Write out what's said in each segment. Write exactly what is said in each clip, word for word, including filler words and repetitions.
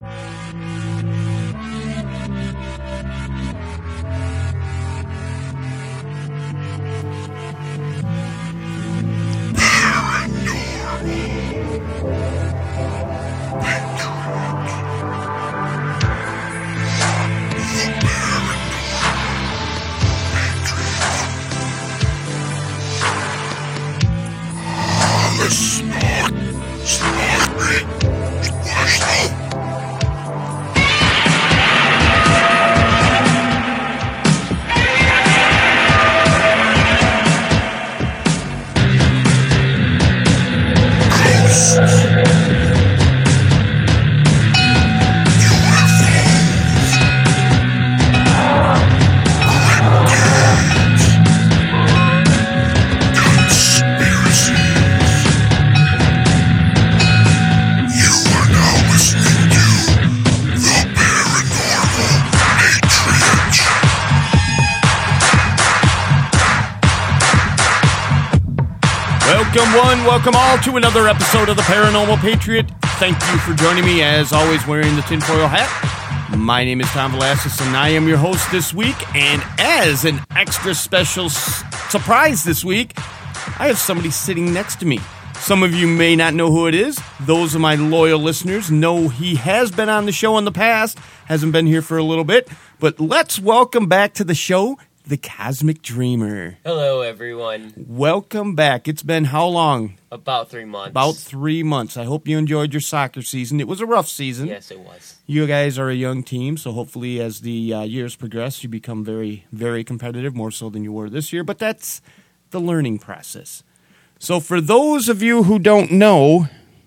Welcome one, welcome all to another episode of the Paranormal Patriot. Thank you for joining me, as always, wearing the tinfoil hat. My name is Tom Velasquez, and I am your host this week. And as an extra special s- surprise this week, I have somebody sitting next to me. Some of you may not know who it is. Those of my loyal listeners know he has been on the show in the past, hasn't been here for a little bit. But let's welcome back to the show, the Cosmic Dreamer. Hello, everyone. Welcome back. It's been how long? About three months. About three months. I hope you enjoyed your soccer season. It was a rough season. Yes, it was. You guys are a young team, so hopefully as the uh, years progress, you become very, very competitive, more so than you were this year. But that's the learning process. So for those of you who don't know,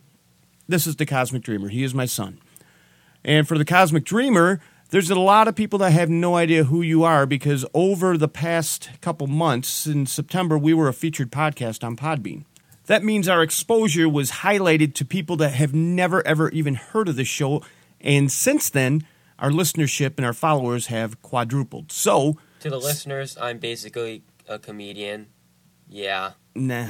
this is the Cosmic Dreamer. He is my son. And for the Cosmic Dreamer, there's a lot of people that have no idea who you are because over the past couple months, in September, we were a featured podcast on Podbean. That means our exposure was highlighted to people that have never, ever even heard of the show. And since then, our listenership and our followers have quadrupled. So, to the listeners, I'm basically a comedian. Yeah. Nah,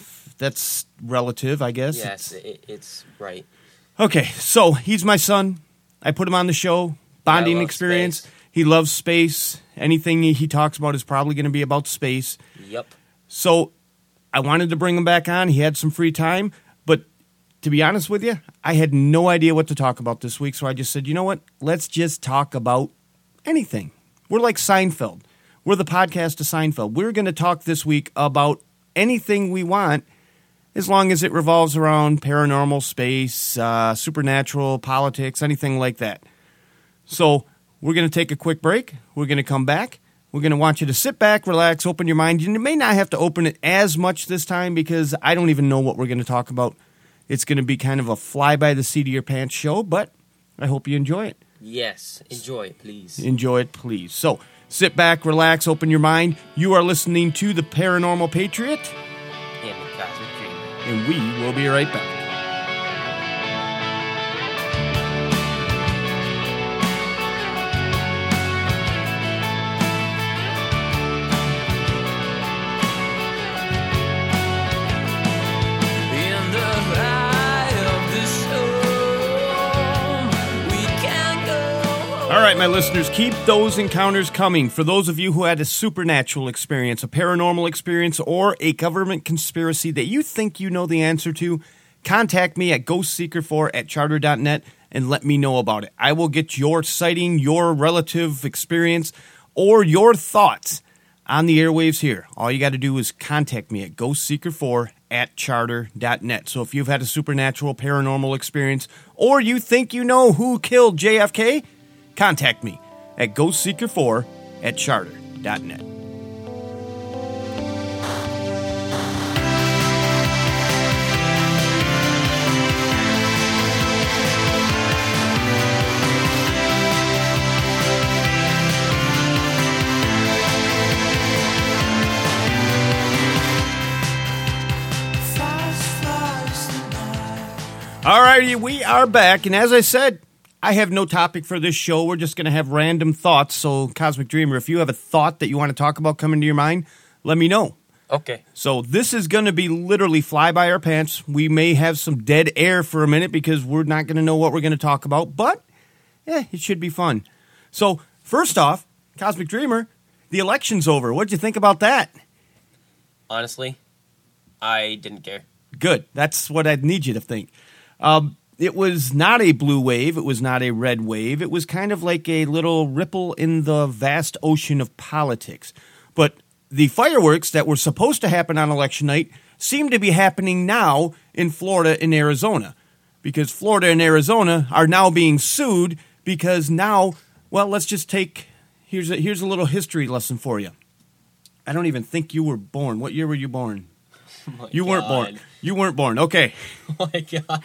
that's relative, I guess. Yes, it's, it, it's right. Okay, so he's my son. I put him on the show. Bonding yeah, experience. Space. He loves space. Anything he talks about is probably going to be about space. Yep. So I wanted to bring him back on. He had some free time. But to be honest with you, I had no idea what to talk about this week. So I just said, you know what? Let's just talk about anything. We're like Seinfeld. We're the podcast of Seinfeld. We're going to talk this week about anything we want as long as it revolves around paranormal, space, uh, supernatural, politics, anything like that. So we're going to take a quick break. We're going to come back. We're going to want you to sit back, relax, open your mind. You may not have to open it as much this time because I don't even know what we're going to talk about. It's going to be kind of a fly-by-the-seat-of-your-pants show, but I hope you enjoy it. Yes, enjoy it, please. Enjoy it, please. So sit back, relax, open your mind. You are listening to The Paranormal Patriot. And the Cosmic Dreamer. And we will be right back. All right, my listeners, keep those encounters coming. For those of you who had a supernatural experience, a paranormal experience, or a government conspiracy that you think you know the answer to, contact me at ghost seeker four at charter dot net and let me know about it. I will get your sighting, your relative experience, or your thoughts on the airwaves here. All you got to do is contact me at ghost seeker four at charter dot net. So if you've had a supernatural, paranormal experience, or you think you know who killed J F K, contact me at ghost seeker four at charter dot net. All righty, we are back, and as I said, I have no topic for this show. We're just going to have random thoughts. So, Cosmic Dreamer, if you have a thought that you want to talk about coming to your mind, let me know. Okay. So, this is going to be literally fly by our pants. We may have some dead air for a minute because we're not going to know what we're going to talk about. But yeah, it should be fun. So, first off, Cosmic Dreamer, the election's over. What'd you think about that? Honestly, I didn't care. Good. That's what I'd need you to think. Um, it was not a blue wave. It was not a red wave. It was kind of like a little ripple in the vast ocean of politics. But the fireworks that were supposed to happen on election night seem to be happening now in Florida and Arizona. Because Florida and Arizona are now being sued because now, well, let's just take, here's a, here's a little history lesson for you. I don't even think you were born. What year were you born? Oh you God. weren't born. You weren't born. Okay. Oh my God.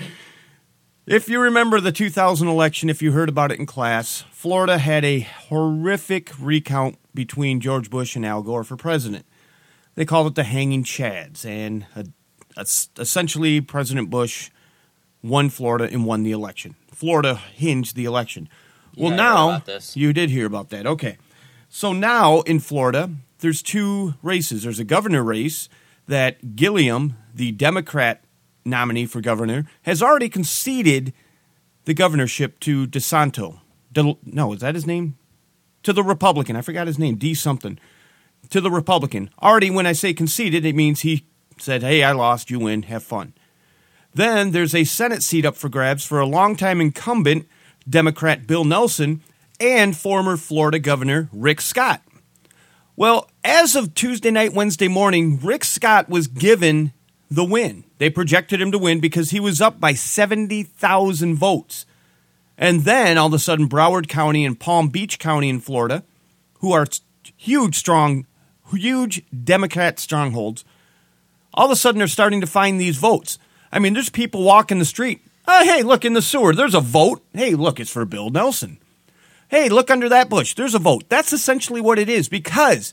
If you remember the two thousand election, if you heard about it in class, Florida had a horrific recount between George Bush and Al Gore for president. They called it the Hanging Chads, and uh, essentially President Bush won Florida and won the election. Florida hinged the election. Well, Yeah, I now, heard about this. you did hear about that. Okay. So now in Florida, there's two races. There's a governor race that Gilliam, the Democrat nominee for governor, has already conceded the governorship to DeSanto. De, no, is that his name? To the Republican. I forgot his name. D something. To the Republican. Already, when I say conceded, it means he said, hey, I lost, you win, have fun. Then there's a Senate seat up for grabs for a longtime incumbent, Democrat Bill Nelson, and former Florida Governor Rick Scott. Well, as of Tuesday night, Wednesday morning, Rick Scott was given the win. They projected him to win because he was up by seventy thousand votes. And then, all of a sudden, Broward County and Palm Beach County in Florida, who are huge, strong, huge Democrat strongholds, all of a sudden are starting to find these votes. I mean, there's people walking the street. Oh, hey, look, in the sewer, there's a vote. Hey, look, it's for Bill Nelson. Hey, look under that bush. There's a vote. That's essentially what it is because,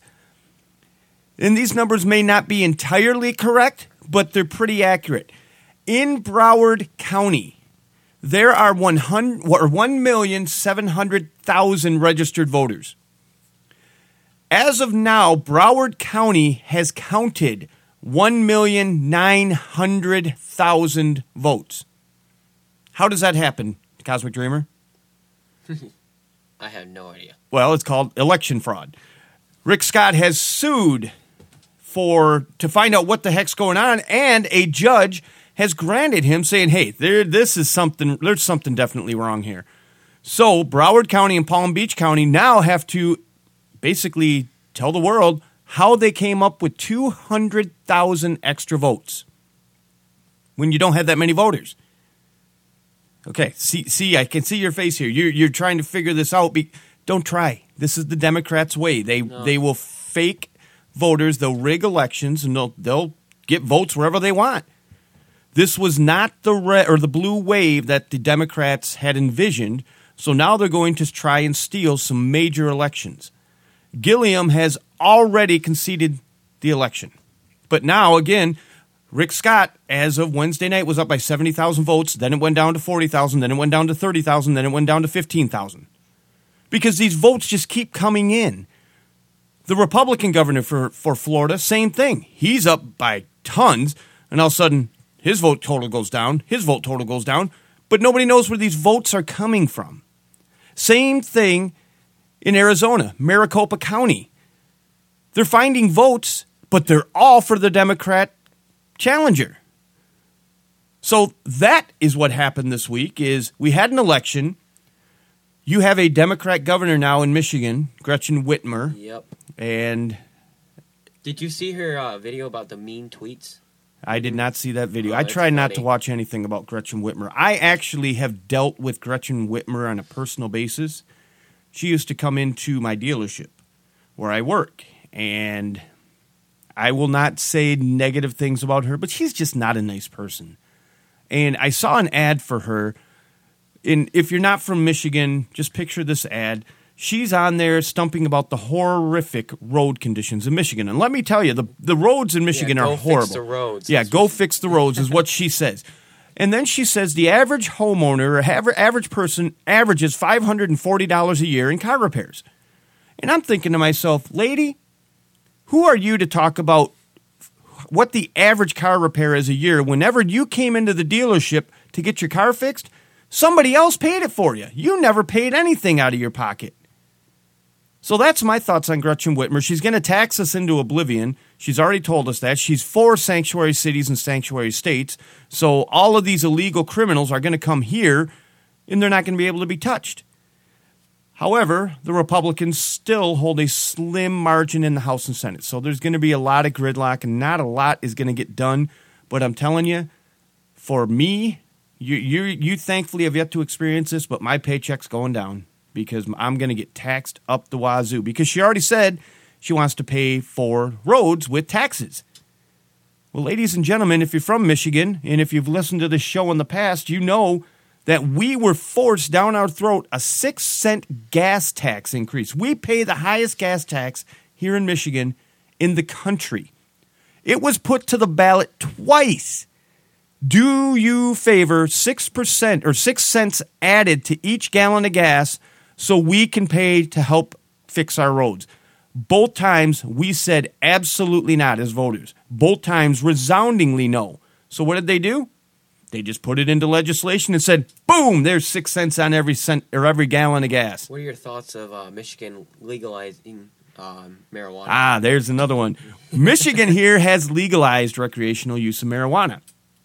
and these numbers may not be entirely correct, but they're pretty accurate. In Broward County, there are one million seven hundred thousand registered voters. As of now, Broward County has counted one million nine hundred thousand votes. How does that happen, Cosmic Dreamer? I have no idea. Well, it's called election fraud. Rick Scott has sued for to find out what the heck's going on, and a judge has granted him, saying, hey, there, this is something, there's something definitely wrong here. So Broward County and Palm Beach County now have to basically tell the world how they came up with two hundred thousand extra votes when you don't have that many voters. Okay, see, see, I can see your face here. You're, you're trying to figure this out. Be, don't try. This is the Democrats' way. They No. they will fake voters. They'll rig elections, and they'll they'll get votes wherever they want. This was not the red or the blue wave that the Democrats had envisioned. So now they're going to try and steal some major elections. Gilliam has already conceded the election, but now again, Rick Scott, as of Wednesday night, was up by seventy thousand votes. Then it went down to forty thousand. Then it went down to thirty thousand. Then it went down to fifteen thousand. Because these votes just keep coming in. The Republican governor for, for Florida, same thing. He's up by tons, and all of a sudden, his vote total goes down. His vote total goes down. But nobody knows where these votes are coming from. Same thing in Arizona, Maricopa County. They're finding votes, but they're all for the Democrat challenger. So that is what happened this week is we had an election. You have a Democrat governor now in Michigan, Gretchen Whitmer. Yep. And Did you see her uh, video about the mean tweets? I did not see that video. Oh, I it's try not to funny. watch anything about Gretchen Whitmer. I actually have dealt with Gretchen Whitmer on a personal basis. She used to come into my dealership where I work, and I will not say negative things about her, but she's just not a nice person. And I saw an ad for her. In if you're not from Michigan, just picture this ad. She's on there stumping about the horrific road conditions in Michigan. And let me tell you, the, the roads in Michigan yeah, are go horrible. Fix the roads. Yeah, That's go what she- fix the roads is what she says. And then she says the average homeowner or aver- average person averages five hundred forty dollars a year in car repairs. And I'm thinking to myself, lady, who are you to talk about what the average car repair is a year whenever you came into the dealership to get your car fixed? Somebody else paid it for you. You never paid anything out of your pocket. So that's my thoughts on Gretchen Whitmer. She's going to tax us into oblivion. She's already told us that. She's for sanctuary cities and sanctuary states. So all of these illegal criminals are going to come here, and they're not going to be able to be touched. However, the Republicans still hold a slim margin in the House and Senate. So there's going to be a lot of gridlock, and not a lot is going to get done. But I'm telling you, for me, you, you, you thankfully have yet to experience this, but my paycheck's going down. Because I'm going to get taxed up the wazoo. Because she already said she wants to pay for roads with taxes. Well, ladies and gentlemen, if you're from Michigan, and if you've listened to this show in the past, you know that we were forced down our throat a six cent gas tax increase. We pay the highest gas tax here in Michigan in the country. It was put to the ballot twice. Do you favor six percent or six cents added to each gallon of gas so we can pay to help fix our roads? Both times we said absolutely not as voters. Both times resoundingly no. So what did they do? They just put it into legislation and said, boom, there's six cents on every cent or every gallon of gas. What are your thoughts of uh, Michigan legalizing um, marijuana? Ah, there's another one. Michigan here has legalized recreational use of marijuana.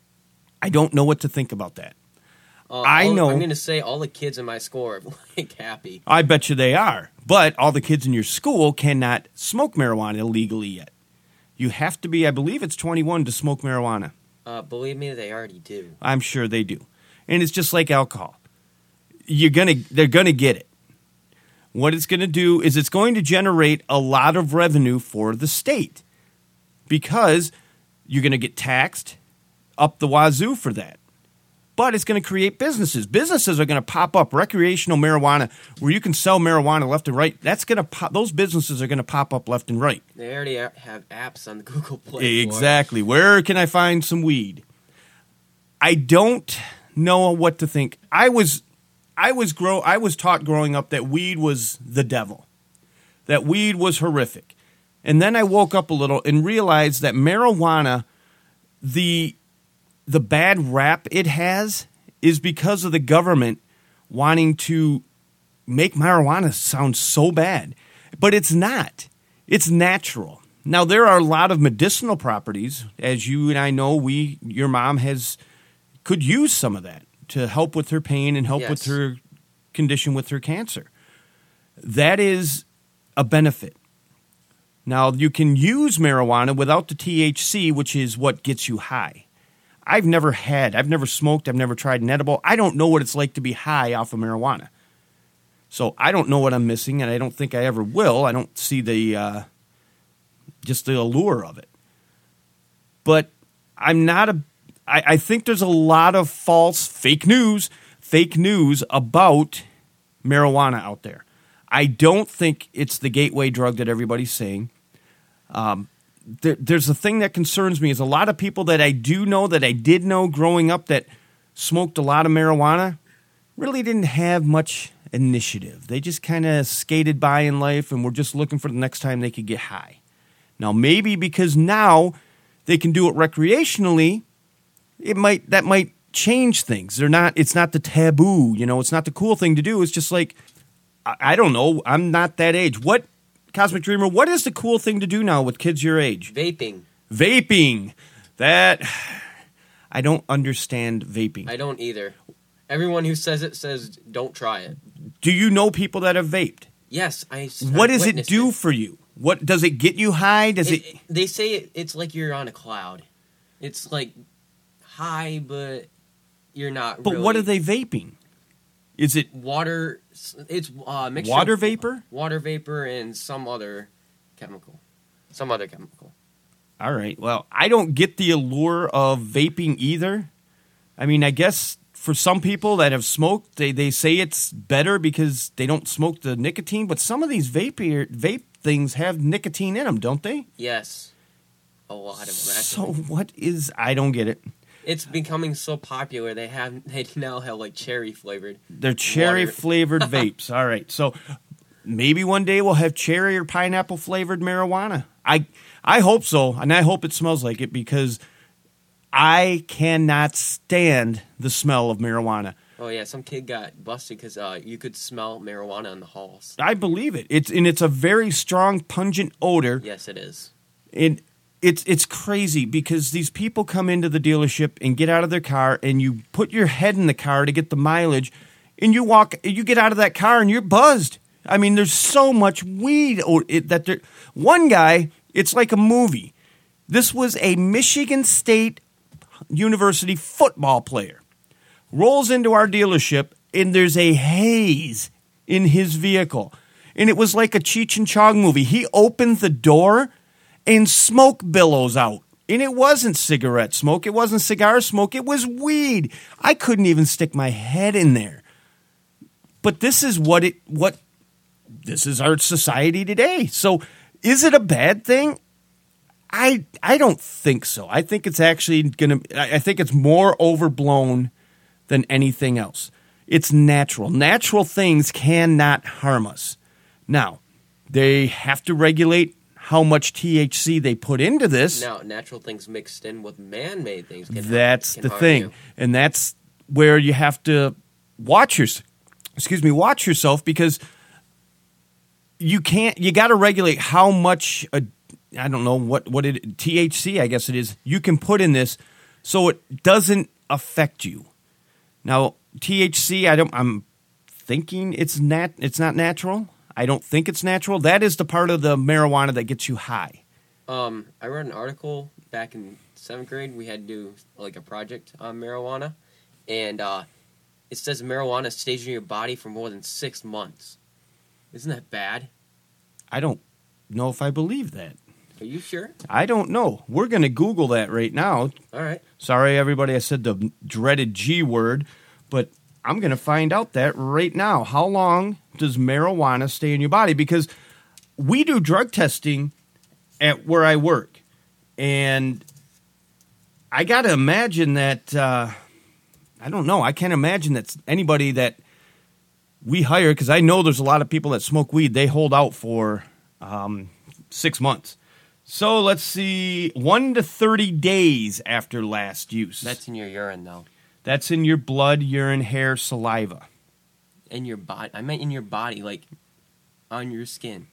I don't know what to think about that. Uh, I all, know. I'm going to say all the kids in my school are like happy. I bet you they are. But all the kids in your school cannot smoke marijuana legally yet. You have to be, I believe it's twenty-one to smoke marijuana. Uh, believe me, they already do. I'm sure they do. And it's just like alcohol. You're gonna, they're going to get it. What it's going to do is it's going to generate a lot of revenue for the state because you're going to get taxed up the wazoo for that. But it's going to create businesses. Businesses are going to pop up. Recreational marijuana, where you can sell marijuana left and right. That's going to pop. Those businesses are going to pop up left and right. They already have apps on the Google Play. Exactly. Where can I find some weed? I don't know what to think. I was, I was grow. I was taught growing up that weed was the devil, that weed was horrific, and then I woke up a little and realized that marijuana, the The bad rap it has is because of the government wanting to make marijuana sound so bad. But it's not. It's natural. Now, there are a lot of medicinal properties. As you and I know, we, your mom has could use some of that to help with her pain and help Yes. with her condition with her cancer. That is a benefit. Now, you can use marijuana without the T H C, which is what gets you high. I've never had, I've never smoked, I've never tried an edible. I don't know what it's like to be high off of marijuana. So I don't know what I'm missing, and I don't think I ever will. I don't see the, uh, just the allure of it. But I'm not a, I, I think there's a lot of false, fake news, fake news about marijuana out there. I don't think it's the gateway drug that everybody's saying. Um, There, there's a thing that concerns me is a lot of people that I do know, that I did know growing up that smoked a lot of marijuana really didn't have much initiative. They just kind of skated by in life and were just looking for the next time they could get high. Now, maybe because now they can do it recreationally, it might that might change things. They're not. It's not the taboo. You know, it's not the cool thing to do. It's just like, I, I don't know. I'm not that age. What? Cosmic Dreamer, what is the cool thing to do now with kids your age? Vaping. Vaping. That, I don't understand vaping. I don't either. Everyone who says it says don't try it. Do you know people that have vaped? Yes, I. What I does it witnessed do for you? What does it get you high? Does it? It, it- they say it, it's like you're on a cloud. It's like high, but you're not. But really. what are they vaping? Is it Water. It's uh, mixture water of vapor? Water vapor and some other chemical. Some other chemical. All right. Well, I don't get the allure of vaping either. I mean, I guess for some people that have smoked, they, they say it's better because they don't smoke the nicotine. But some of these vape vape things have nicotine in them, don't they? Yes, a lot of them. So Actually. what is? I don't get it. It's becoming so popular. They have they now have like cherry flavored. They're cherry Water. flavored vapes. All right. So maybe one day we'll have cherry or pineapple flavored marijuana. I I hope so, and I hope it smells like it because I cannot stand the smell of marijuana. Oh yeah, some kid got busted because uh, you could smell marijuana in the halls. I believe it. It's and it's a very strong, pungent odor. Yes, it is. And it's it's crazy because these people come into the dealership and get out of their car, and you put your head in the car to get the mileage, and you walk, you get out of that car and you're buzzed. I mean, there's so much weed or it, that there. One guy, it's like a movie. This was a Michigan State University football player. Rolls into our dealership, and there's a haze in his vehicle. And it was like a Cheech and Chong movie. He opened the door, and smoke billows out. And it wasn't cigarette smoke. It wasn't cigar smoke. It was weed. I couldn't even stick my head in there. But this is what it what this is our society today. So is it a bad thing? I I don't think so. I think it's actually going to I think it's more overblown than anything else. It's natural. Natural things cannot harm us. Now, they have to regulate how much T H C they put into this. Now, natural things mixed in with man-made things. Can that's can the harm thing, you. and that's where you have to watch your, excuse me, watch yourself because you can't. You got to regulate how much. A, I don't know what what it T H C. I guess it is. You can put in this so it doesn't affect you. Now, T H C. I don't. I'm thinking it's nat. It's not natural. I don't think it's natural. That is the part of the marijuana that gets you high. Um, I read an article back in seventh grade. We had to do like a project on marijuana, and uh, it says marijuana stays in your body for more than six months. Isn't that bad? I don't know if I believe that. Are you sure? I don't know. We're going to Google that right now. All right. Sorry, everybody, I said the dreaded G word, but I'm going to find out that right now. How long does marijuana stay in your body? Because we do drug testing at where I work, and I got to imagine that, uh, I don't know, I can't imagine that anybody that we hire, because I know there's a lot of people that smoke weed, they hold out for um, six months. So let's see, one to thirty days after last use. That's in your urine, though. That's in your blood, urine, hair, saliva. In your body. I meant in your body, like on your skin.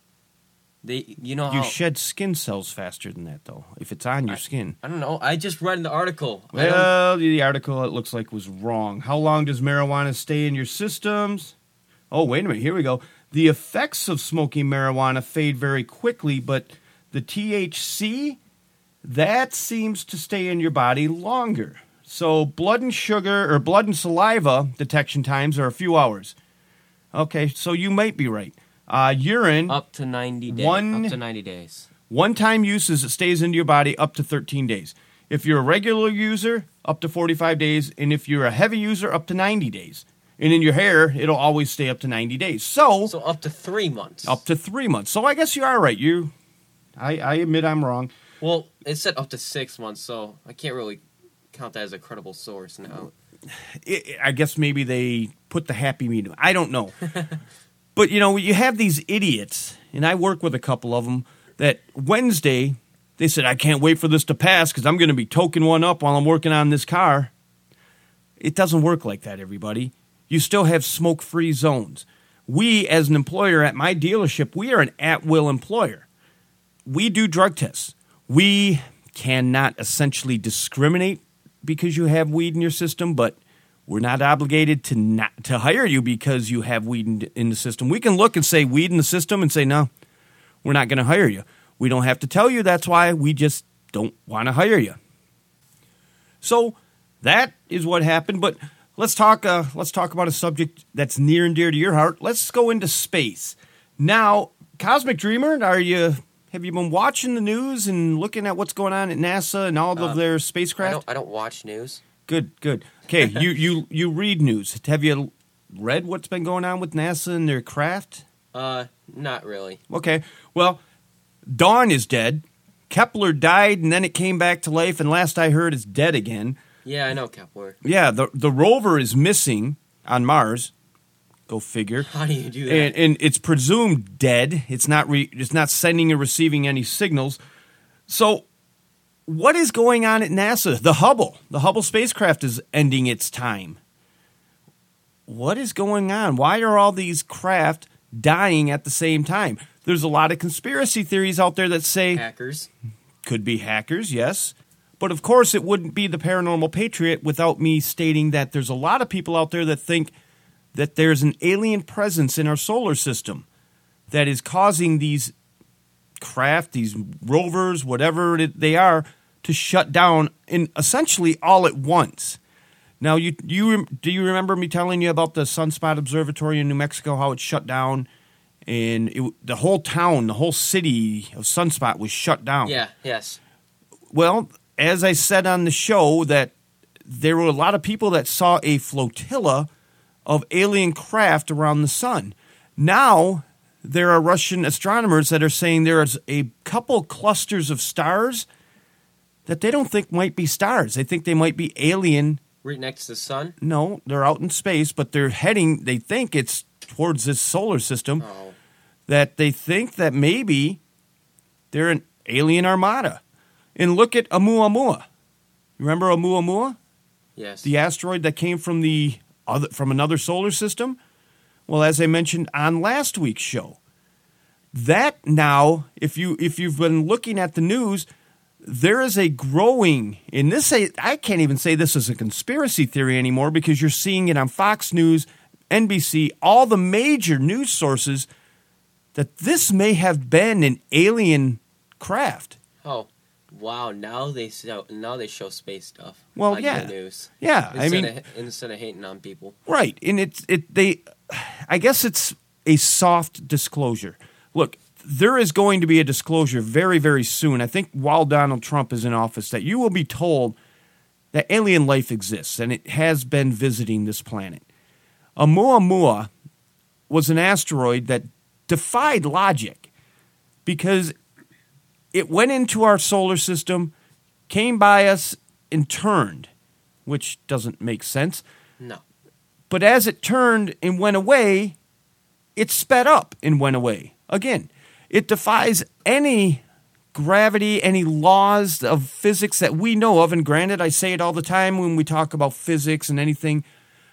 They, you know how You shed skin cells faster than that, though, if it's on your I, skin. I don't know. I just read the article. I don't- Well, the article, it looks like, was wrong. How long does marijuana stay in your systems? Oh, wait a minute. Here we go. The effects of smoking marijuana fade very quickly, but the T H C, that seems to stay in your body longer. So blood and sugar, or blood and saliva detection times are a few hours. Okay, so you might be right. Uh, urine, Up to ninety days. One- Up to ninety days. one-time uses, it stays into your body up to thirteen days. If you're a regular user, up to forty-five days. And if you're a heavy user, up to ninety days. And in your hair, it'll always stay up to ninety days. So, So up to three months. up to three months. So I guess you are right. You, I, I admit I'm wrong. Well, it said up to six months, so I can't really count that as a credible source now. I I guess maybe they put the happy medium. I don't know. But, you know, you have these idiots, and I work with a couple of them, that Wednesday, they said, I can't wait for this to pass because I'm going to be toking one up while I'm working on this car. It doesn't work like that, everybody. You still have smoke-free zones. We, as an employer at my dealership, we are an at-will employer. We do drug tests. We cannot essentially discriminate because you have weed in your system, but we're not obligated to not to hire you because you have weed in, in the system. We can look and say weed in the system and say, no, we're not going to hire you. We don't have to tell you that's why. We just don't want to hire you. So that is what happened. But let's talk. Uh, let's talk about a subject that's near and dear to your heart. Let's go into space now. Cosmic Dreamer, are you? Have you been watching the news and looking at what's going on at NASA and all Uh, of their I spacecraft? don't, I don't watch news. Good, good. Okay, you, you, you read news. Have you read what's been going on with NASA and their craft? Uh, not really. Okay, well, Dawn is dead. Kepler died, and then it came back to life, and last I heard, it's dead again. Yeah, I know Kepler. Yeah, the the rover is missing on Mars. Go figure. How do you do that? And, and it's presumed dead. It's not re, it's not sending or receiving any signals. So, what is going on at NASA? The Hubble, the Hubble spacecraft is ending its time. what is going on? Why are all these craft dying at the same time? There's a lot of conspiracy theories out there that say Hackers. could be hackers, yes. But of course, it wouldn't be the Paranormal Patriot without me stating that there's a lot of people out there that think that there's an alien presence in our solar system that is causing these craft, these rovers, whatever it, they are, to shut down in essentially all at once. Now, you you do you remember me telling you about the Sunspot Observatory in New Mexico, how it shut down? And it, the whole town, the whole city of Sunspot was shut down. Yeah, yes. Well, as I said on the show, that there were a lot of people that saw a flotilla of alien craft around the sun. Now, there are Russian astronomers that are saying there's a couple clusters of stars that they don't think might be stars. They think they might be alien. Right next to the sun? No, they're out in space, but they're heading, they think it's towards this solar system. Oh. That they think that maybe they're an alien armada. And look at Oumuamua. Remember Oumuamua? Yes. The asteroid that came from the other, from another solar system? Well, as I mentioned on last week's show, that now, if you if you've been looking at the news, there is a growing, and this I can't even say this is a conspiracy theory anymore because you're seeing it on Fox News, N B C, all the major news sources, that this may have been an alien craft. Oh, wow! Now they show now they show space stuff. Well, like yeah, the news. yeah. Instead I mean, of, instead of hating on people, right? And it's it they. I guess it's a soft disclosure. Look, there is going to be a disclosure very, very soon. I think while Donald Trump is in office, that you will be told that alien life exists and it has been visiting this planet. Oumuamua was an asteroid that defied logic because it went into our solar system, came by us, and turned, which doesn't make sense. no. But as it turned and went away, it sped up and went away. Again, it defies any gravity, any laws of physics that we know of. And granted, I say it all the time when we talk about physics and anything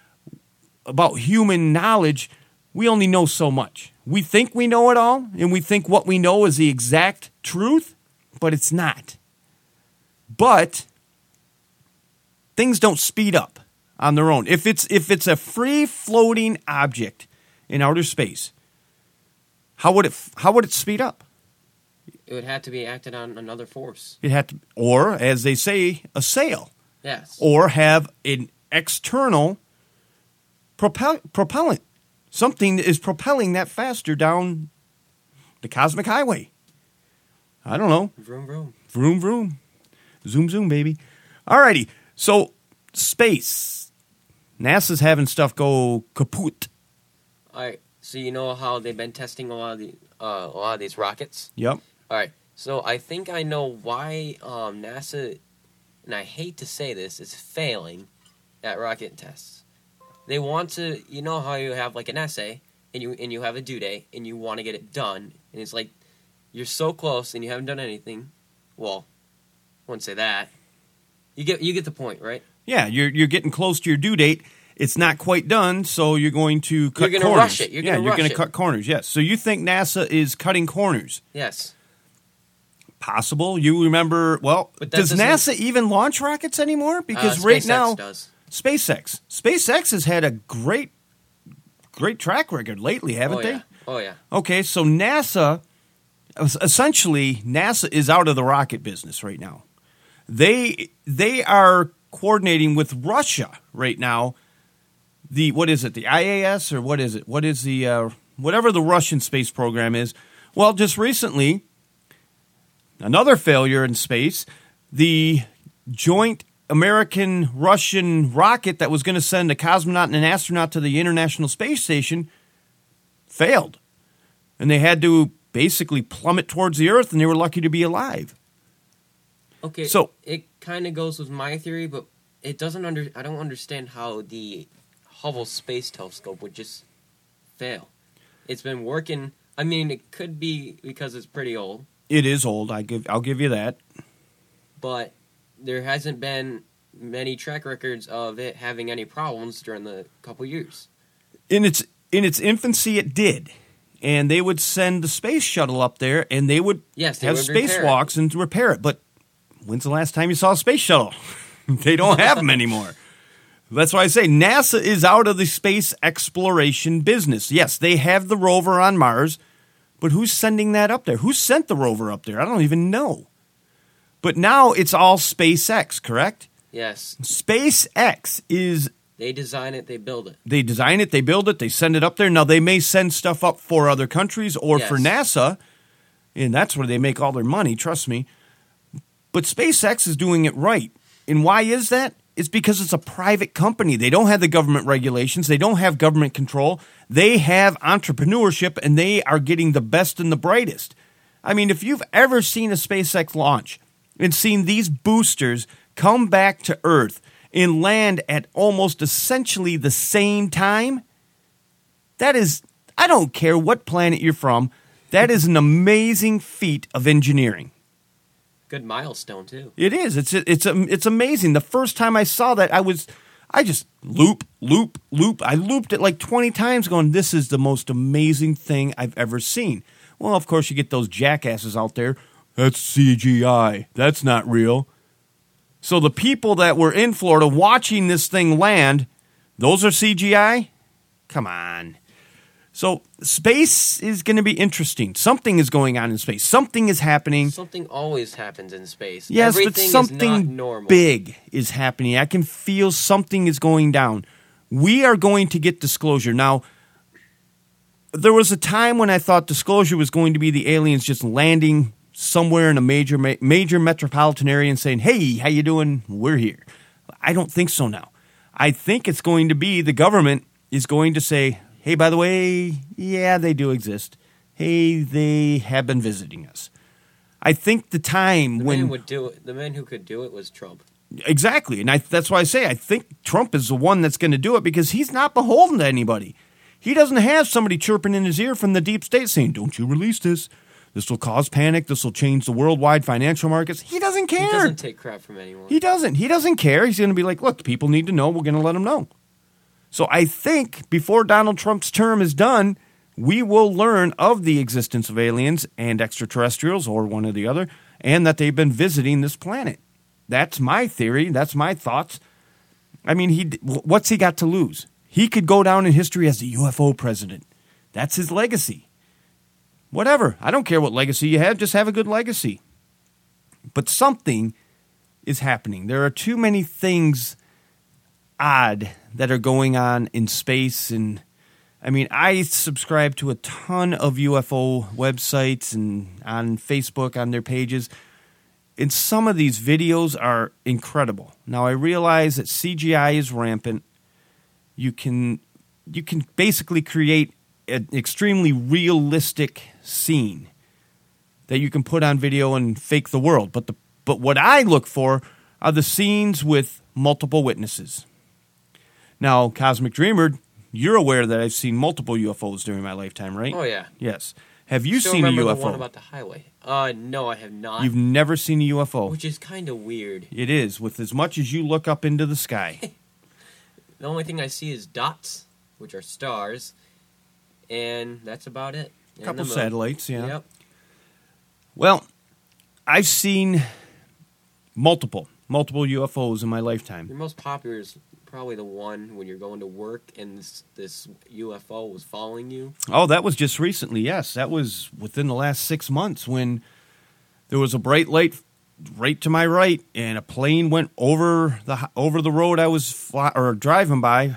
about human knowledge, we only know so much. We think we know it all, and we think what we know is the exact truth, but it's not. But things don't speed up on their own. If it's if it's a free-floating object in outer space, how would it how would it speed up? It would have to be acted on another force. It had to, or as they say, a sail, Yes. or have an external propel, propellant, something that is propelling that faster down the cosmic highway. I don't know. Vroom vroom. Vroom, vroom. Zoom, zoom, baby. All righty. So, space. NASA's having stuff go kaput. All right. So you know how they've been testing a lot of the uh, a lot of these rockets. Yep. All right. So I think I know why um, NASA, and I hate to say this, is failing at rocket tests. They want to, you know how you have like an essay, and you and you have a due date, and you want to get it done, and it's like you're so close, and you haven't done anything. Well, I wouldn't say that. You get you get the point, right? Yeah, you're you're getting close to your due date. It's not quite done, so you're going to cut You're corners. gonna rush it. You're yeah, gonna you're rush going to it. cut corners. Yes. So you think NASA is cutting corners? Yes. Possible. You remember? Well, But that does doesn't- NASA even launch rockets anymore? Because Uh, right SpaceX now, does. SpaceX, SpaceX has had a great, great track record lately, haven't oh, they? Yeah. Oh yeah. Okay, so NASA, essentially, NASA is out of the rocket business right now. They they are coordinating with Russia right now. The what is it? The I A S or what is it? What is the uh, whatever the Russian space program is? Well, just recently, another failure in space. The joint American-Russian rocket that was going to send a cosmonaut and an astronaut to the International Space Station failed. And they had to basically plummet towards the Earth, and they were lucky to be alive. Okay. So- it kind of goes with my theory, but it doesn't under. I don't understand how the Hubble Space Telescope would just fail. It's been working. I mean, it could be because it's pretty old, It is old. I give. I'll give you that. but there hasn't been many track records of it having any problems during the couple years. In its in its infancy, it did. And they would send the space shuttle up there, and they would Yes, they have would repair spacewalks and repair it. But when's the last time you saw a space shuttle? They don't have them anymore. That's why I say NASA is out of the space exploration business. Yes, they have the rover on Mars, but who's sending that up there? Who sent the rover up there? I don't even know. But now it's all SpaceX, correct? Yes. SpaceX is... They design it, they build it. They design it, they build it, they send it up there. Now, they may send stuff up for other countries or Yes. for NASA, and that's where they make all their money, trust me. But SpaceX is doing it right. And why is that? It's because it's a private company. They don't have the government regulations. They don't have government control. They have entrepreneurship, and they are getting the best and the brightest. I mean, if you've ever seen a SpaceX launch and seen these boosters come back to Earth and land at almost essentially the same time, that is, I don't care what planet you're from, that is an amazing feat of engineering. Good milestone, too. It is. It's it's it's amazing. The first time I saw that, I was, I just loop, loop, loop. I looped it like twenty times going, this is the most amazing thing I've ever seen. Well, of course, you get those jackasses out there. That's C G I. That's not real. So the people that were in Florida watching this thing land, those are C G I? Come on. So space is going to be interesting. Something is going on in space. Something is happening. Something always happens in space. Yes, Everything but is something not normal. big is happening. I can feel something is going down. We are going to get disclosure. Now, there was a time when I thought disclosure was going to be the aliens just landing somewhere in a major major metropolitan area and saying, hey, how you doing? We're here. I don't think so now. I think it's going to be the government is going to say, hey, by the way, yeah, they do exist. Hey, they have been visiting us. I think the time The when... man would do it. The man who could do it was Trump. Exactly, and I, that's why I say I think Trump is the one that's going to do it because he's not beholden to anybody. He doesn't have somebody chirping in his ear from the deep state saying, don't you release this. This will cause panic. This will change the worldwide financial markets. He doesn't care. He doesn't take crap from anyone. He doesn't. He doesn't care. He's going to be like, look, people need to know. We're going to let them know. So I think before Donald Trump's term is done, we will learn of the existence of aliens and extraterrestrials or one or the other, and that they've been visiting this planet. That's my theory. That's my thoughts. I mean, he what's he got to lose? He could go down in history as the U F O president. That's his legacy. Whatever. I don't care what legacy you have. Just have a good legacy. But something is happening. There are too many things odd that are going on in space. And I mean, I subscribe to a ton of U F O websites and on Facebook, on their pages. And some of these videos are incredible. Now, I realize that C G I is rampant. You can you can basically create an extremely realistic scene that you can put on video and fake the world. But the but what I look for are the scenes with multiple witnesses. Now, Cosmic Dreamer, you're aware that I've seen multiple U F Os during my lifetime, right? Oh, yeah. Yes. Have you Still seen a remember U F O? the one about the highway? Uh, no, I have not. You've never seen a U F O? Which is kind of weird. It is, with as much as you look up into the sky. The only thing I see is dots, which are stars, and that's about it. A couple satellites, yeah. Yep. Well, I've seen multiple, multiple U F Os in my lifetime. The most popular is probably the one when you're going to work and this, this U F O was following you. Oh, that was just recently, yes. That was within the last six months when there was a bright light right to my right, and a plane went over the over the road I was fly, or driving by,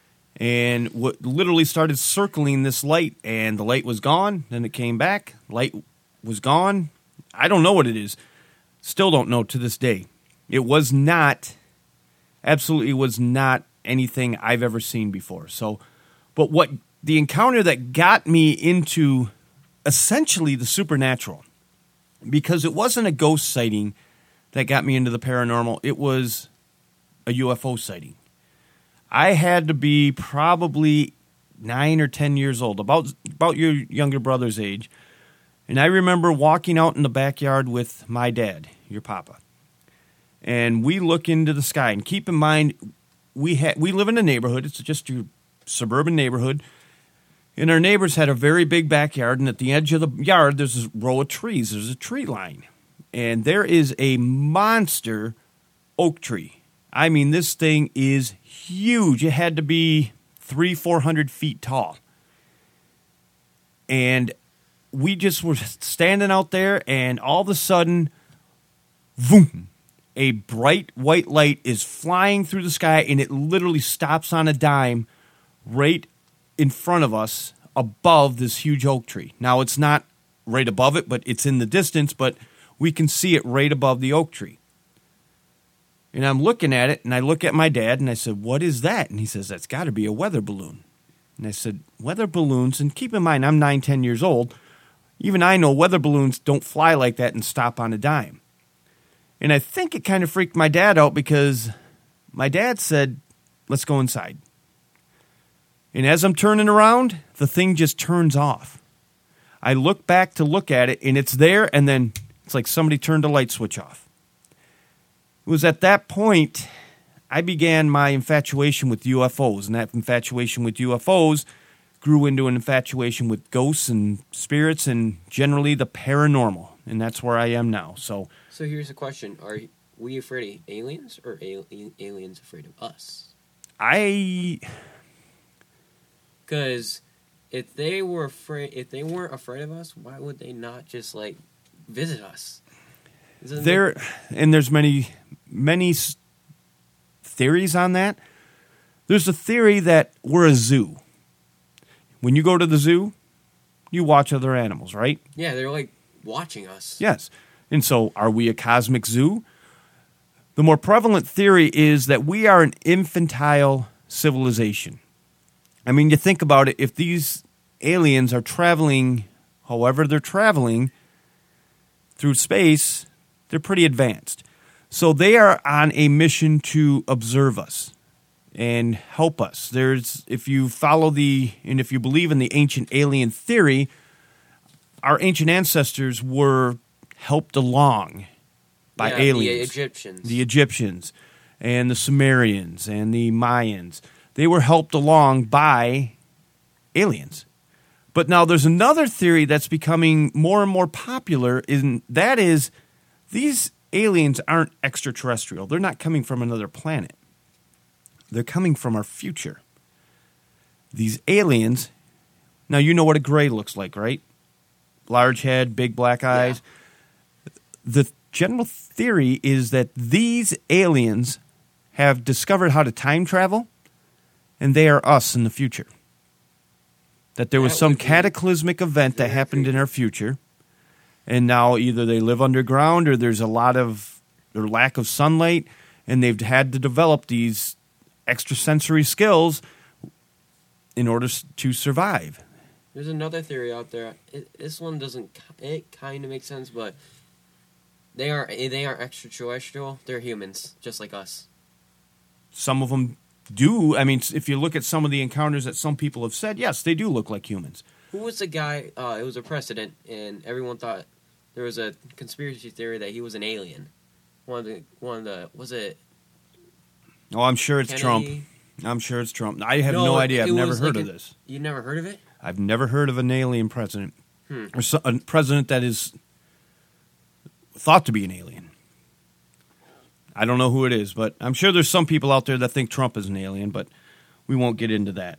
and w- literally started circling this light, and the light was gone. Then it came back. Light was gone. I don't know what it is. Still don't know to this day. It was not, absolutely was not anything I've ever seen before. So, but what the encounter that got me into essentially the supernatural, because it wasn't a ghost sighting that got me into the paranormal. It was a U F O sighting. I had to be probably nine or ten years old, about about your younger brother's age. And I remember walking out in the backyard with my dad, your papa. And we look into the sky. And keep in mind, we ha- we live in a neighborhood. It's just your suburban neighborhood. And our neighbors had a very big backyard, and at the edge of the yard, there's a row of trees. There's a tree line. And there is a monster oak tree. I mean, this thing is huge. It had to be three, four hundred feet tall. And we just were standing out there, and all of a sudden, boom, a bright white light is flying through the sky, and it literally stops on a dime right in front of us above this huge oak tree. Now, it's not right above it, but it's in the distance, but we can see it right above the oak tree. And I'm looking at it, and I look at my dad, and I said, what is that? And he says, that's got to be a weather balloon. And I said, weather balloons, and keep in mind, I'm nine, ten years old. Even I know weather balloons don't fly like that and stop on a dime. And I think it kind of freaked my dad out because my dad said, let's go inside. And as I'm turning around, the thing just turns off. I look back to look at it, and it's there, and then it's like somebody turned a light switch off. It was at that point I began my infatuation with U F Os, and that infatuation with U F Os grew into an infatuation with ghosts and spirits and generally the paranormal, and that's where I am now. So, so here's a question: are we afraid of aliens, or al- aliens afraid of us? I, because if they were afraid, if they weren't afraid of us, why would they not just like visit us? Isn't there, it? And there's many, many theories on that. There's a theory that we're a zoo. When you go to the zoo, you watch other animals, right? Yeah, they're like watching us. Yes. And so are we a cosmic zoo? The more prevalent theory is that we are an infantile civilization. I mean, you think about it, if these aliens are traveling, however they're traveling, through space, they're pretty advanced. So they are on a mission to observe us and help us. There's, if you follow the, and if you believe in the ancient alien theory, our ancient ancestors were helped along by yeah, aliens. The Egyptians. The Egyptians and the Sumerians and the Mayans. They were helped along by aliens. But now there's another theory that's becoming more and more popular, and that is these aliens aren't extraterrestrial. They're not coming from another planet. They're coming from our future. These aliens, now you know what a gray looks like, right? Large head, big black eyes. Yeah. The general theory is that these aliens have discovered how to time travel, and they are us in the future. That there was That some would be cataclysmic event that very happened in creepy. our future, and now either they live underground or there's a lot of or lack of sunlight, and they've had to develop these extrasensory skills in order s- to survive. There's another theory out there. It, this one doesn't. It kind of makes sense, but they are they aren't extraterrestrial. They're humans, just like us. Some of them do. I mean, if you look at some of the encounters that some people have said, yes, they do look like humans. Who was the guy? Uh, it was a president, and everyone thought there was a conspiracy theory that he was an alien. One of the one of the was it? Oh, I'm sure it's Kennedy? Trump. I'm sure it's Trump. I have no, No, idea. it I've never was heard like of a- this. You never heard of it? I've never heard of an alien president. Hmm. Or so, a president that is thought to be an alien. I don't know who it is, but I'm sure there's some people out there that think Trump is an alien, but we won't get into that.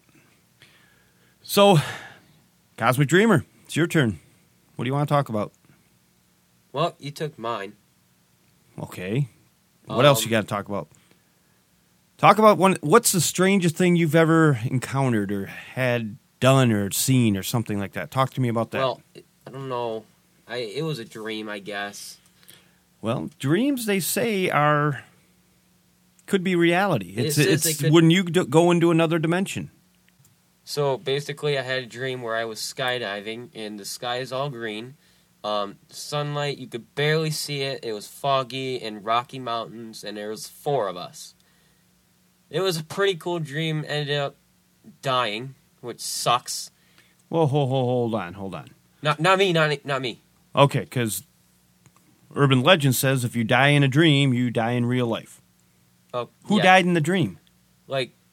So, Cosmic Dreamer, it's your turn. What do you want to talk about? Well, you took mine. Okay. What Um, else you got to talk about? Talk about one. What's the strangest thing you've ever encountered or had done or seen or something like that? Talk to me about that. Well, I don't know. I it was a dream, I guess. Well, dreams, they say, are could be reality. It It's says it's they could- when you do, go into another dimension. So basically, I had a dream where I was skydiving, and the sky is all green. Um, sunlight, you could barely see it. It was foggy and rocky mountains, and there was four of us. It was a pretty cool dream. Ended up dying, which sucks. Well, hold, hold, hold on, hold on. Not not me, not not me. Okay, because urban legend says if you die in a dream, you die in real life. Oh, Who yeah. died in the dream? Like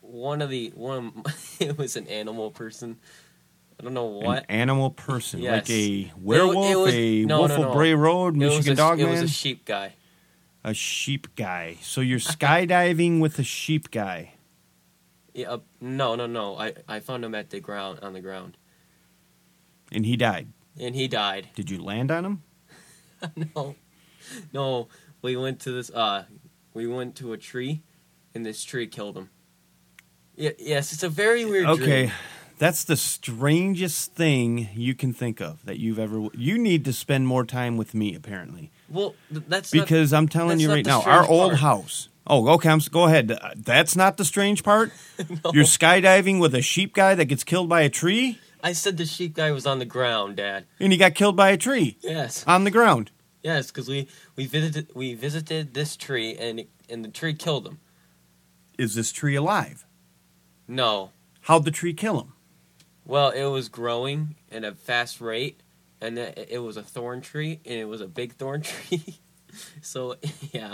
one of the one. Of, it was an animal person. I don't know what. An animal person, Yes. like a werewolf, It wa- it was- a no, Wolf no, of no. Bray Road, It was, Michigan a, Dog it Man, was a sheep guy. a sheep guy. So you're skydiving with a sheep guy. Yeah, uh, no, no, no. I, I found him at the ground on the ground, And he died. and he died. Did you land on him? no, no. We went to this. Uh, we went to a tree, and this tree killed him. Yeah, yes, it's a very weird. Okay, dream. that's the strangest thing you can think of that you've ever. You need to spend more time with me, apparently, Well, th- that's because I'm telling that's you not right the now, our strange old part. house. Oh, okay. I'm, s- go ahead. Uh, That's not the strange part. You're skydiving with a sheep guy that gets killed by a tree, not. I said the sheep guy was on the ground, Dad. and he got killed by a tree Yes, on the ground. yes, because we, we visited we visited this tree, and it, and the tree killed him. Is this tree alive? No, How'd the tree kill him? well, it was growing at a fast rate, and it, it was a thorn tree, and it was a big thorn tree. So yeah.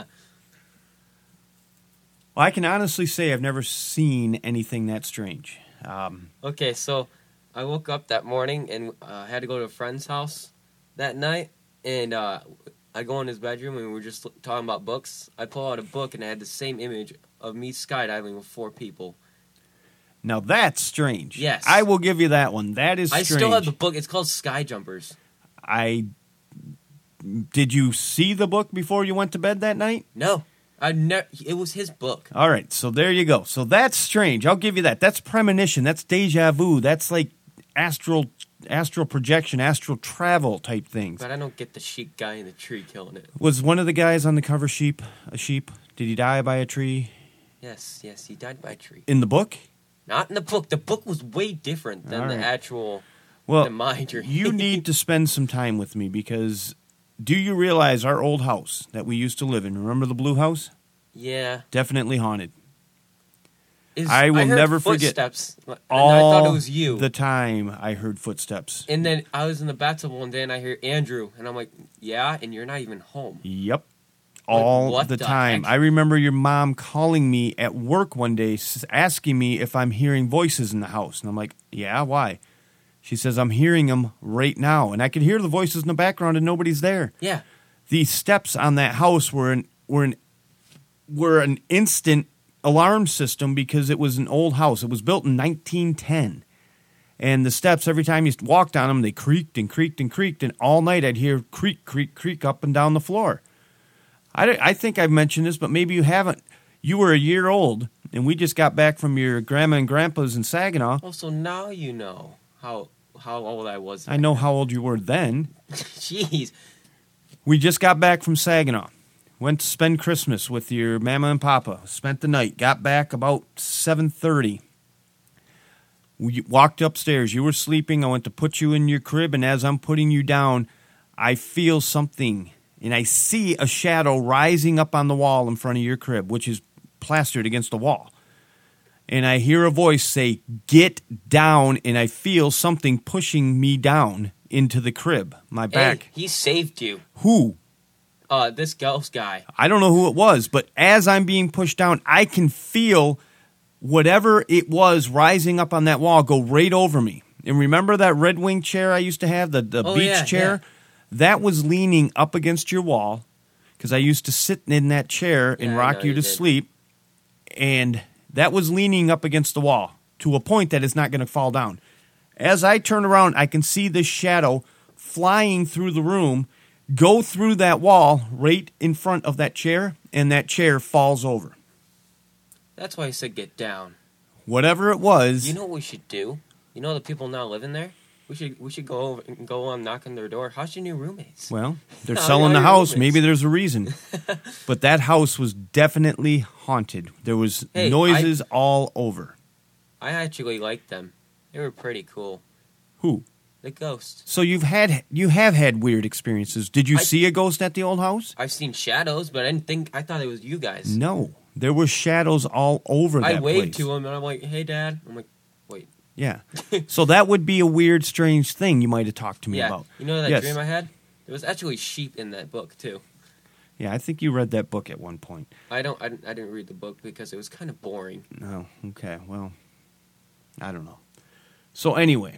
Well, I can honestly say I've never seen anything that strange. Um, Okay, so I woke up that morning and uh, had to go to a friend's house that night, and uh, I go in his bedroom and we were just talking about books. I pull out a book and I had the same image of me skydiving with four people. now that's strange. Yes. I will give you that one. That is I strange. still have the book. It's called Sky Jumpers. I did you see the book before you went to bed that night? No, I never. It was his book. All right, so there you go. So that's strange. I'll give you that. That's premonition. That's deja vu. That's like astral astral projection, astral travel type things. But I don't get the sheep guy in the tree killing it. Was one of the guys on the cover sheep a sheep? Did he die by a tree Yes, yes, he died by a tree. in the book? Not in the book. The book was way different than All the right. actual. Well, than my dream. you need to spend some time with me because do you realize our old house that we used to live in? Remember the blue house? Yeah. Definitely haunted. Is, I will heard never forget footsteps, and All I thought it was you. the time I heard footsteps. And then I was in the bathtub one day and I hear Andrew, and I'm like, yeah, and you're not even home. Yep. All what the the time. heck? I remember your mom calling me at work one day s- asking me if I'm hearing voices in the house. And I'm like, yeah, why? She says, I'm hearing them right now. And I could hear the voices in the background and nobody's there. Yeah. The steps on that house were an, were an, were an instant alarm system because it was an old house. It was built in nineteen ten. And the steps, every time you walked on them, they creaked and creaked and creaked. And all night I'd hear creak, creak, creak up and down the floor. I, I think I've mentioned this, but maybe you haven't. You were a year old, and we just got back from your grandma and grandpa's in Saginaw. Oh, so now you know how how old I was. I know how old you were then. Jeez. We just got back from Saginaw. Went to spend Christmas with your mama and papa. Spent the night. Got back about seven thirty. We walked upstairs. You were sleeping. I went to put you in your crib, and as I'm putting you down, I feel something, and I see a shadow rising up on the wall in front of your crib, which is plastered against the wall. And I hear a voice say, "Get down," and I feel something pushing me down into the crib, my back. Hey, he saved you. Who? Uh, this ghost guy. I don't know who it was, but as I'm being pushed down, I can feel whatever it was rising up on that wall go right over me. And remember that Red Wing chair I used to have, the, the Oh, beach yeah, chair? That was leaning up against your wall because I used to sit in that chair and Yeah, I rock know you you to did. sleep. And that was leaning up against the wall to a point that it's not going to fall down. As I turn around, I can see this shadow flying through the room, go through that wall right in front of that chair, and that chair falls over. That's why I said get down. Whatever it was, You know what we should do? You know the people now living there? We should we should go over and go on knock on their door. How's your new roommates? well, they're How selling are the your house. roommates? Maybe there's a reason. But that house was definitely haunted. There was Hey, noises all over. I actually liked them. They were pretty cool. Who? The ghosts. So you've had you have had weird experiences. Did you I- see a ghost at the old house? I've seen shadows, but I didn't think I thought it was you guys. No. There were shadows all over I that waved place. to him and I'm like, "Hey, Dad." I'm like, "Wait." Yeah. So that would be a weird, strange thing you might have talked to me yeah. about. You know that Yes. dream I had? There was actually sheep in that book too. Yeah, I think you read that book at one point. I don't. I didn't, I didn't read the book because it was kind of boring. No, okay, well, I don't know. So anyway,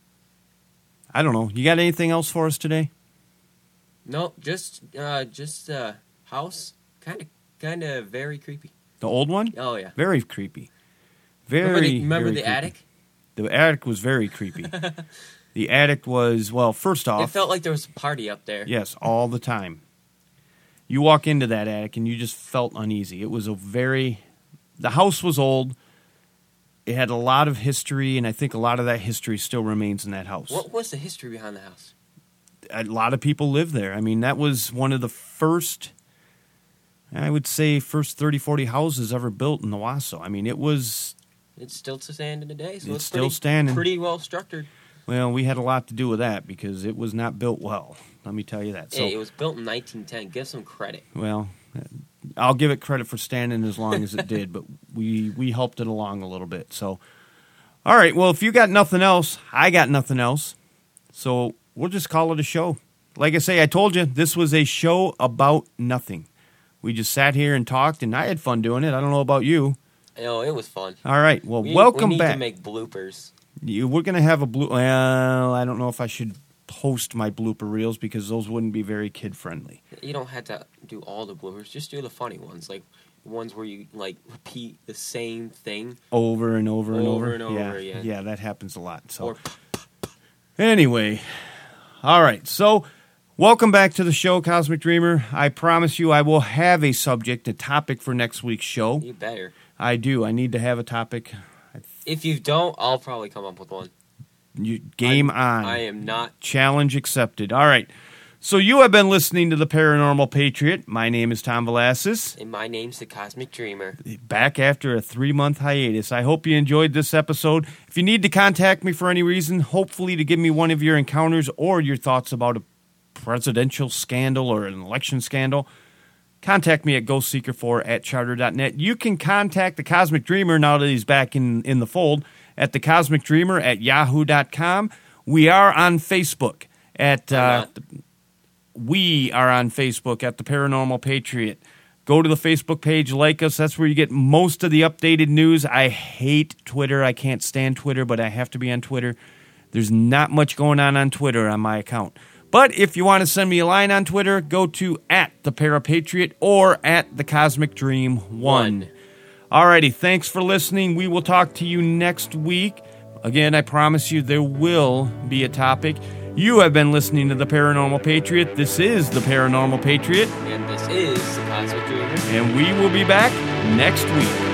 I don't know. You got anything else for us today? No, just uh, just uh, house, kind of, kind of very creepy. The old one? Oh yeah, Very creepy. Very. Remember the, remember very the creepy. attic? The attic was very creepy. The attic was, well, first off, It felt like there was a party up there. yes, all the time. You walk into that attic and you just felt uneasy. It was a very, the house was old. It had a lot of history, and I think a lot of that history still remains in that house. What was the history behind the house? A lot of people live there. I mean, that was one of the first, I would say, first thirty, forty houses ever built in Owasso. I mean, it was, It's still standing today, so It's it's, still pretty, standing. pretty well structured. well, we had a lot to do with that because it was not built well. Let me tell you that. So, Hey, it was built in nineteen ten. Give some credit. well, I'll give it credit for standing as long as it did, but we, we helped it along a little bit. So, all right, well, if you got nothing else, I got nothing else. So we'll just call it a show. Like I say, I told you, this was a show about nothing. We just sat here and talked, and I had fun doing it. I don't know about you. Oh, it was fun. All right, well, We, welcome we need back. to make bloopers. You, we're going to have a blue. Well, I don't know if I should post my blooper reels because those wouldn't be very kid friendly. You don't have to do all the bloopers. Just do the funny ones, like ones where you like repeat the same thing. Over and over and over. Over and over yeah, again. yeah, that happens a lot. So Or anyway, all right. So welcome back to the show, Cosmic Dreamer. I promise you, I will have a subject, a topic for next week's show. you better. I do. I need to have a topic. If you don't, I'll probably come up with one. You, game I'm- on. I am not. Challenge accepted. All right. So you have been listening to the Paranormal Patriot. My name is Tom Velasquez. And my name's the Cosmic Dreamer. Back after a three-month hiatus. I hope you enjoyed this episode. If you need to contact me for any reason, hopefully to give me one of your encounters or your thoughts about a presidential scandal or an election scandal, contact me at ghost seeker four at charter dot net. You can contact the Cosmic Dreamer now that he's back in, in the fold at the Cosmic Dreamer at yahoo dot com. We are on Facebook at uh, we are on Facebook at the Paranormal Patriot. Go to the Facebook page, like us. That's where you get most of the updated news. I hate Twitter. I can't stand Twitter, but I have to be on Twitter. There's not much going on on Twitter on my account. But if you want to send me a line on Twitter, go to at the Parapatriot or at the Cosmic Dream one. One. Alrighty, thanks for listening. We will talk to you next week. Again, I promise you there will be a topic. You have been listening to the Paranormal Patriot. This is the Paranormal Patriot, And this is the Cosmic Dreamer. and we will be back next week.